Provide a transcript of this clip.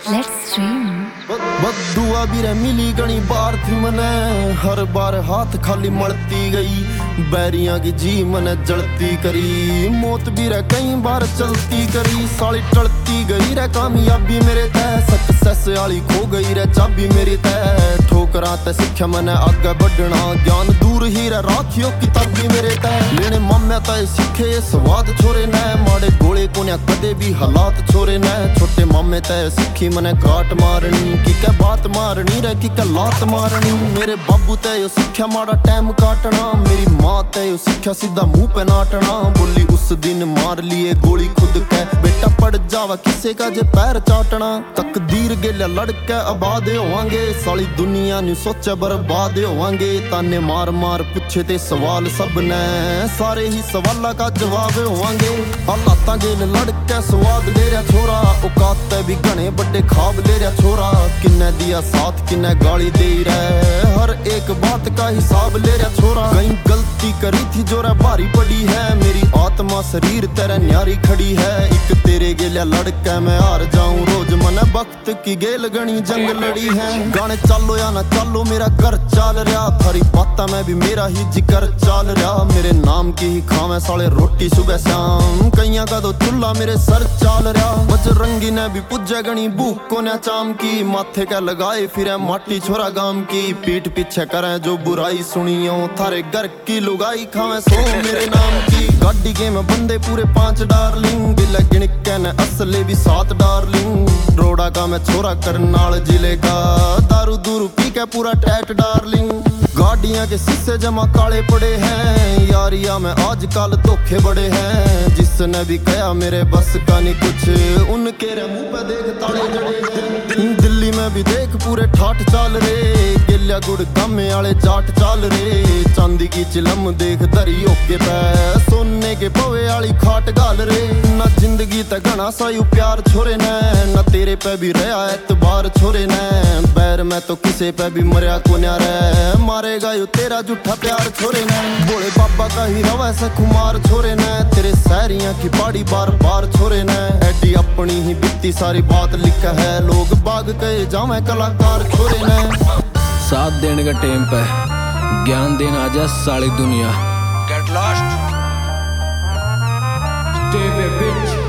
Let's stream. बदुआ भी रे मिली गणी बार थी मने, हर बार हाथ खाली मलती गई। बैरियां की जी मने जलती करी, मौत भी रे कई बार चलती करी। साली टलती गई रे कामयाबी मेरे तय, सक्सेस वाली खो गई रे चाबी मेरी तय। ठोकरां ते सिक्ख्या मने आगे बढ़ना, ज्ञान दूर ही रे राखियो किताबी मेरे तय। लेने मामे तय सीखे ये स्वाद छोरे ने, माड़े गोले कोन्या कदे भी हालात छोरे ने। छोटे मामे तय सीखी मने काट मारनी, की क्या बात मारनी रे की क्या लात मारनी। मेरे बाबू तय सीख्या माड़ा टाइम काटना, मेरी माँ तय सीख्या सीधा मुंह पे नाटना। बोली उस दिन मार लिए गोली खुद के, बेटा पड़ जावा किसे का जे पैर चाटना। तकदीर गेल्या लड़के आबाद होवांगे, साली दुनिया नु सोचे बर्बाद होवांगे। ताने मार मार पूछे ते सवाल सब ने, सारे ही सवाला का जवाब होवांगे। हालातां गेल लड़के स्वाद ले रहा छोरा, औकात भी घने बड़े खाब ले रहा छोरा। किन्ने दिया साथ किन्ने गाली दे रहा, हर एक बात का हिसाब ले रहा छोरा। कहीं गलती करी थी जो रे भारी पड़ी है, मेरी आत्मा शरीर तेरे न्यारी खड़ी है। एक तेरे गेल्या लड़का मैं हार जाऊं रोज, मन वक्त की गेल गणी जंग लड़ी है। गाने चालो या ना चालो मेरा घर चाल रहा, थारी बाता में भी मेरा ही जिक्र चाल रहा। मेरे नाम की ही खावे साले रोटी सुबह शाम, कईया का तो चूल्हा मेरे सर चाल रहा। बजरंगी ने भी पुज्जा गणी भूख को न चाम की, माथे का लगाए फिर माटी छोरा गाम की। पीठ पीछे करे जो बुराई सुनियो, थारे घर की लुगाई खावे सो मेरे नाम की। गाड़ी के में बंदे पूरे 5 डार्लिंग, दिल गिन के न असले भी 7 डार्लिंग। रोड़ा का मैं छोरा करनाल जिले का, दारू दूरू पी के पूरा टैट डार्लिंग। गाड़ियां के शीशे जमा काले पड़े हैं, यारिया में आजकल धोखे बड़े हैं। जिसने भी कहा मेरे बस का नहीं कुछ, उनके रे मुंह पे देख ताले जड़े हैं। दिल्ली में भी देख पूरे ठाठ चाल रे, गिल्या गुड़ गामे वाले जाट चाल रे। चांदी की चिलम देख दरी ओके पे, सोने के पवे वाली खाट गाल रे। ना जिंदगी ते घना सायु प्यार छोरे ने, ना तेरे पे भी रहा एतबार छोरे ने। बैर में तो किसे पे भी मरिया को न्यारे, मारेगा यू तेरा झूठा प्यार छोरे ने। बोले बाबा का ही रवा से खुमार छोरे ने, तेरे सैरियां की बाड़ी बार बार छोरे ने। एडी अपनी ही बीती सारी बात लिखा है, लोग बाग कहे जावे कलाकार छोरे ने। साथ देने का टाइम पे ज्ञान देना आजा सारी दुनिया। Get lost. Stay with bitch.